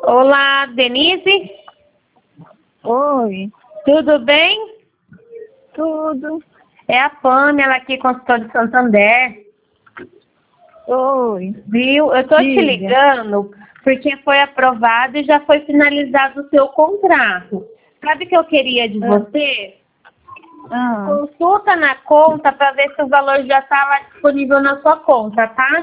Olá, Denise? Oi, Tudo bem? tudo. É a Pamela aqui, consultora de Santander. Oi, Viu? Eu tô te diga. ligando porque foi aprovado e já foi finalizado o seu contrato. Sabe o que eu queria de você? Ah, Consulta na conta para ver se o valor já está lá disponível na sua conta, tá?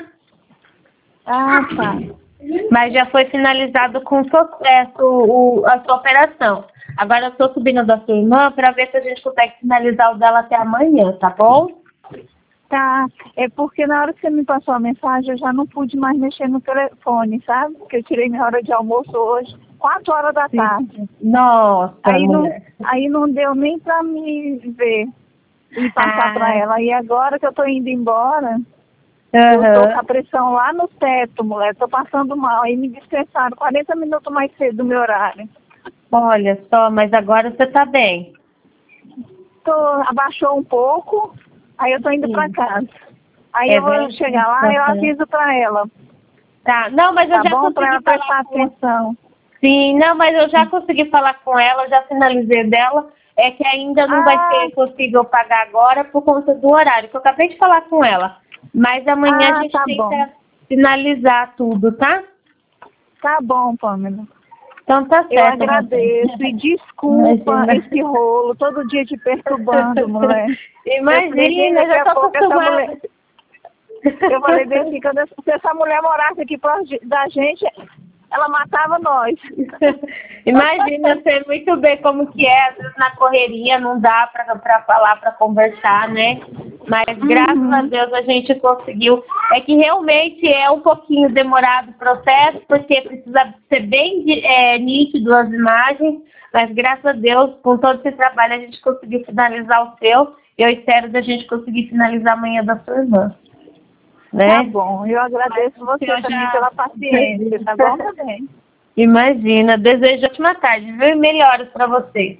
tá. Mas já foi finalizado com sucesso a sua operação. Agora eu estou subindo da sua irmã para ver se a gente consegue finalizar o dela até amanhã, tá bom? Tá, é porque na hora que você me passou a mensagem eu já não pude mais mexer no telefone, sabe? Porque eu tirei minha hora de almoço hoje, 4 horas da tarde. Nossa, mulher. Aí não deu nem pra me ver e passar pra ela. E agora que eu tô indo embora, eu tô com a pressão lá no teto, mulher, tô passando mal. Aí me dispensaram 40 minutos mais cedo do meu horário. Olha só, mas agora você tá bem. Abaixou um pouco, aí eu tô indo pra casa. Aí eu vou verdade? chegar lá e eu aviso pra ela. Tá, não, mas eu Tá já bom? Pra ela consegui prestar falar com ela. atenção. Sim, não, mas eu já consegui falar com ela, já finalizei dela. É que ainda não vai ser possível pagar agora por conta do horário, que eu acabei de falar com ela. Mas amanhã a gente Tá tenta bom. finalizar tudo, tá? Tá bom, Pamela. Então tá certo. Eu agradeço e desculpa Imagina. esse rolo, todo dia te perturbando, mulher. Imagina, eu já tô acostumada. Eu falei bem assim, se essa mulher morasse aqui próximo da gente, ela matava nós. Imagina, eu sei muito bem como que é, às vezes na correria não dá pra falar, pra conversar, né? Mas graças a Deus a gente conseguiu. É que realmente é um pouquinho demorado o processo, porque precisa ser bem nítido as imagens, mas graças a Deus, com todo esse trabalho, a gente conseguiu finalizar o seu, e eu espero da gente conseguir finalizar amanhã da sua irmã. Né? Tá bom, eu agradeço você também pela paciência, tá bom também? Imagina, desejo ótima tarde, viu? E melhoras para você.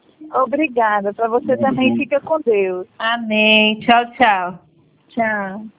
Obrigada, para você também, fica com Deus. Amém. Tchau, tchau. Tchau.